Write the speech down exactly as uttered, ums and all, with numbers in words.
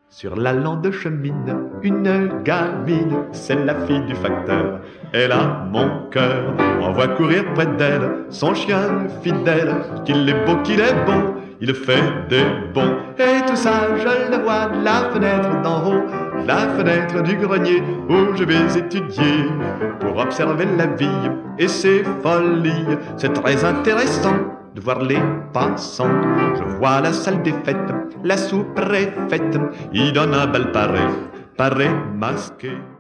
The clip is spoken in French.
Sur la lande chemine une gamine, c'est la fille du facteur. Elle a mon cœur, on voit courir près d'elle son chien fidèle. Qu'il est beau, qu'il est bon, il fait des bons. Et tout ça, je le vois de la fenêtre d'en haut, la fenêtre du grenier où je vais étudier pour observer la vie et ses folies. C'est très intéressant de voir les passants. Je vois la salle des fêtes, la sous-préfète y donne un bel pareil, pareil masqué.